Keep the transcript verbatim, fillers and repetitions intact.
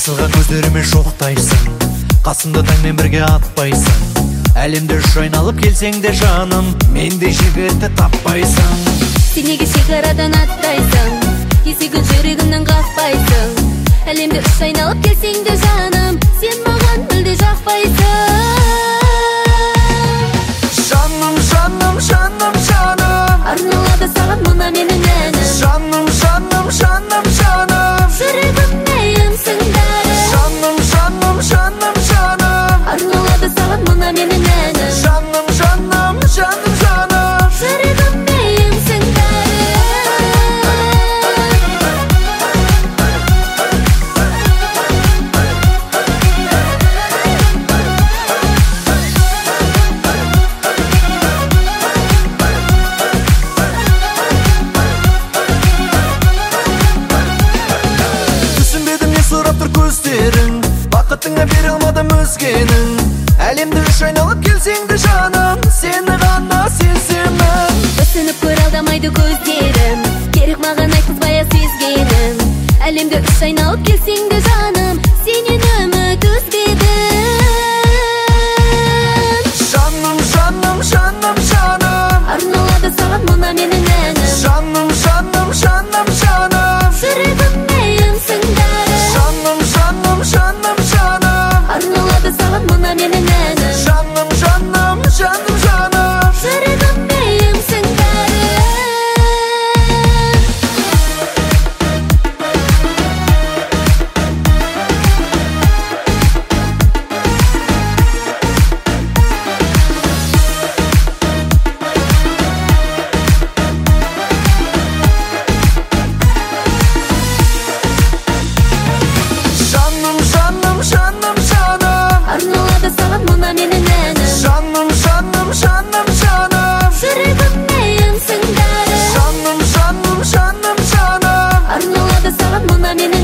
асылған көздеріме шоқтайсың, қасымда таңмен бірге атпайсың. Әлемді үш айналып келсең де жаным, мендей жігітті таппайсың. Сен неге шекарадан аттайсың, есігін жүрегімнен қақпайсың. Әлемді үш айналып келсең де жаным, сен маған мүлде жақпайсың. Жаным, жаным, жаным, жаным, арналады саған мына менің әнім. жаным, жаным, жаным, жаным, жүрегімде емсіңдәрі. жаным, жаным, жаным, жаным, арналады саған мына менің әнім. жаным, жаным, жаным, жаным, жүрегімде емсіңдәрі. түсінбедім не сұрап тұр көздерің, бақытыңа бере алмадым өзгенің. Әлемді үш айналып келсең де жаным, сені ғана сеземін. Өсініп көр алдамайды көздерім, керек маған айтқызбай сезгенім. Әлемді үш айналып келсең де жаным, сенен үміт үзбедім. Жаным, жаным, жаным, жаным, арналады саған мына менің әнім. жаным, жаным, жаным, жаным, жүрегімде емсіңдәрі. жаным, жаным, жаным, жаным, арналады саған мына менің әнім. жаным, жаным, жаным, жаным, жүрегімде емсіңдәрі. жаным, жаным, жаным, жаным, арналады саған мына менің әнім. жаным, жаным, жаным, жаным, жүрегімде емсіңдәрі. жаным, жаным, жаным, жаным, арналады саған мына менің